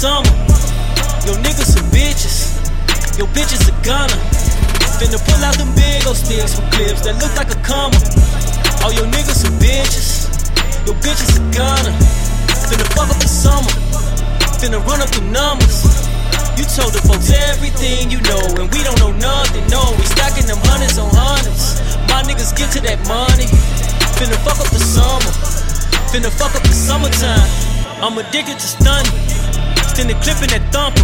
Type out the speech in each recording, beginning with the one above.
summer. Yo niggas some bitches. Yo bitches a gunner. Finna pull out them big old sticks with clips that look like a comma. All your niggas some bitches. Yo bitches a gunner. Finna fuck up the summer. Finna run up the numbers. You told the folks everything you know, and we don't know nothing, no. We stacking them hundreds on hundreds. My niggas get to that money. Finna fuck up the summer. Finna fuck up the summertime. I'm addicted to stunning. Send the clip in that thumper.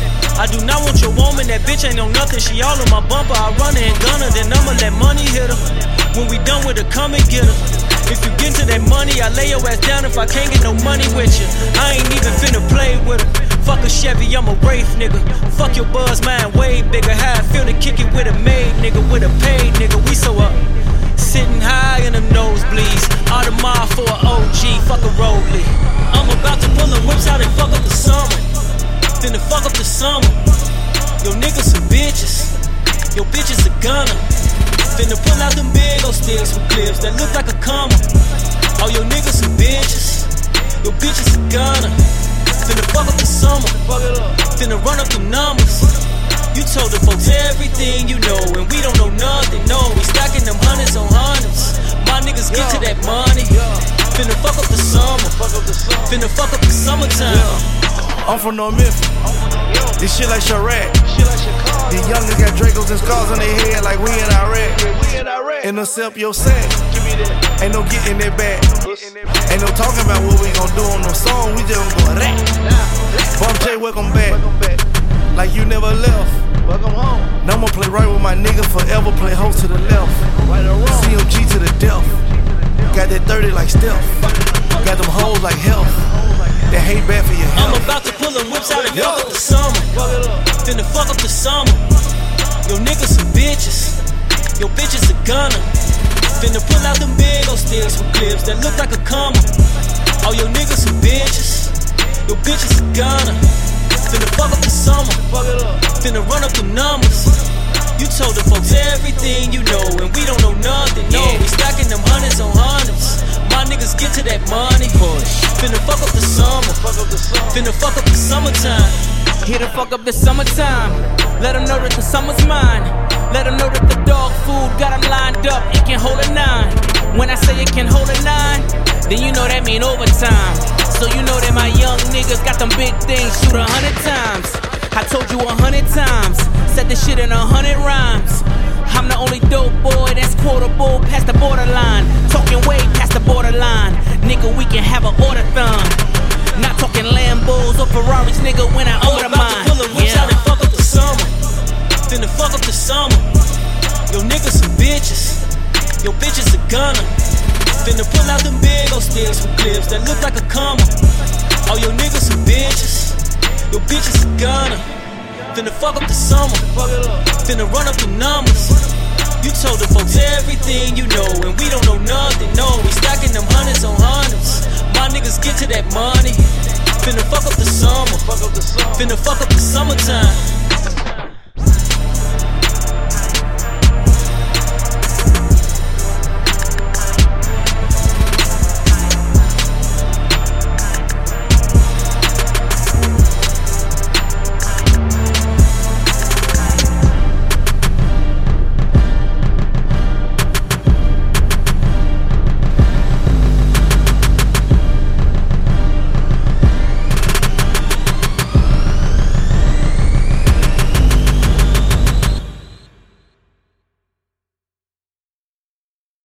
I do not want your woman, that bitch ain't on nothing. She all on my bumper. I run her and gun her, then I'ma let money hit her. When we done with her, come and get her. If you get to that money, I lay your ass down if I can't get no money with you. I ain't even finna play with her. Fuck a Chevy, I'm a Wraith nigga. Fuck your buzz, mine way bigger. How I feel to kick it with a maid nigga, with a paid nigga. We so up, sitting high in them nosebleeds. Audemars for an OG, fuck a Rollie. I'm about to pull the whips out and fuck up the summer. Finna fuck up the summer. Yo niggas some bitches. Yo bitches a gunner. Finna pull out them big old sticks with clips that look like a comma. All your niggas some bitches. Yo bitches a gunner. Finna fuck up the summer. Finna run up them numbers. You told the folks everything you know, and we don't know nothing, no. We stacking them hundreds on hundreds. My niggas get to that money. Finna fuck up the summer. Finna fuck up the summertime. I'm from North Memphis. This shit like Chirac. These young niggas got Dracos and scars on their head like we in Iraq. Intercept your sack. Ain't no getting it back. Ain't no talking about what we gon' do on no song. We just gon' go that. Bump J, welcome back. Like you never left. Welcome home. Now I'ma play right with my nigga forever. Play host to the left. Right or wrong. CMG to the death. Got that 30 like Steph. Got them hoes like health. That hate bad for your health. I'm about to pull them whips out and fuck up the summer. Finna fuck up the summer. Yo niggas some bitches. Yo bitches a gunner. Finna pull out them big old sticks with clips that look like a comma. All your niggas some bitches. Yo bitches a gunner. Finna fuck up the summer. Finna run up the numbers. You told the folks everything you know, and we don't know nothing, no. We stacking them hundreds on hundreds. My niggas get to that money. Finna fuck up the summer. Finna fuck up the summertime. Here to fuck up the summertime. Let them know that the summer's mine. Let them know that the dog food got them lined up. It can hold a 9. When I say it can hold a 9, then you know that mean overtime. So you know that my young niggas got them big things. Shoot 100 times. I told you 100 times. Said this shit in 100 rhymes. I'm the only dope boy that's quotable past the borderline. Talking way past the borderline. Nigga, we can have an order-thon. Not talking Lambos or Ferraris, nigga, when I order mine. I'm about to pull the whips out and fuck up the summer. Finna fuck up the summer. Yo niggas some bitches. Yo bitches a gunner. Finna pull out them big old sticks with clips that look like a comma. All your niggas some bitches. Yo bitches a gunner. Finna fuck up the summer. Finna run up the numbers. You told the folks everything you know, and we don't know nothing, no. We stacking them hundreds on hundreds. My niggas get to that money. Finna fuck up the summer. Finna fuck up the summertime.